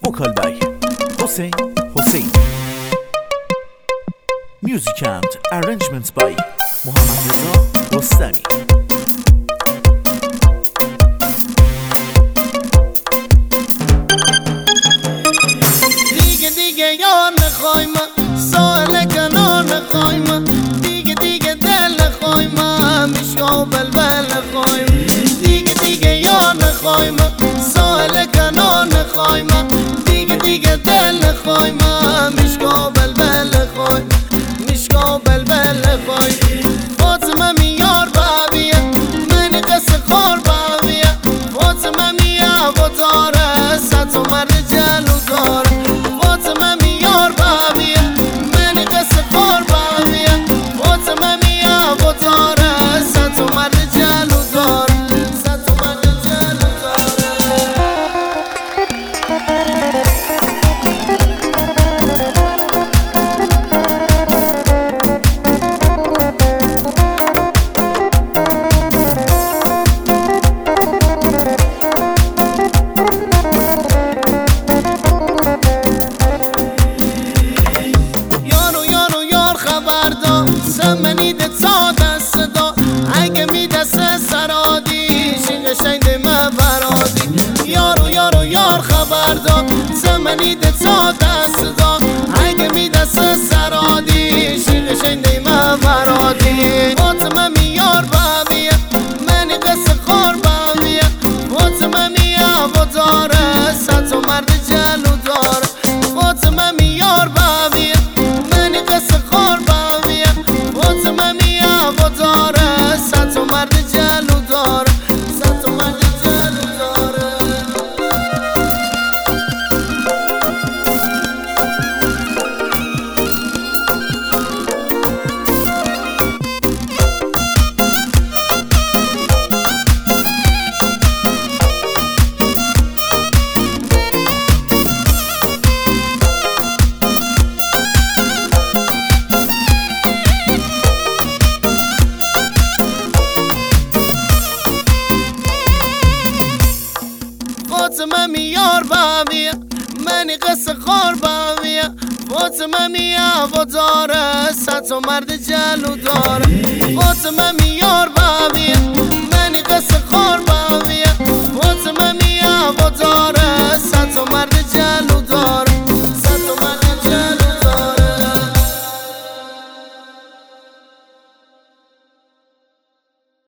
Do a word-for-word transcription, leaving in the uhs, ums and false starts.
Vocal by Hussein Hussein. Music and arrangements by Muhammad Reza Rostami. دیگه دیگه یار نخوای من، سال کنار نخوای من، دیگه دیگه دل نخوای من، میشکا بلبل نخوای من. دیگه دیگه یار نخوای من، سال کنار نخوای من، دیگه دیگه دل نخوای من، میشکا بلبل نخوای، میشکا بلبل نخوای. فاطمه میار بابیه من قصه خور بابیه، فاطمه میا و داره ست و مرد جلو داره. فاطمه میار بابیه من قصه خور بابیه، فاطمه میا و داره ست و مرد جلو داره، ست و مرد جلو داره. منیده تا دست دا اگه می دست سرادی شین قشنگ من برادی. یارو یارو یار خبر داد زمنیده تا دست دا اگه می دست سرادی شین قشنگ من برادی. فاطمه میار بابیه من قصه خور بابیه، فاطمه میا و داره ست و مرد جلو داره. فاطمه میار بابیه من قصه خور بابیه، فاطمه میا و داره ست و مرد جلو داره، ست و مرد جلو داره. فاطمه میار بابیه من قصه خور بابیه، فاطمه میا و داره ست و مرد جلو داره. فاطمه میار بابیه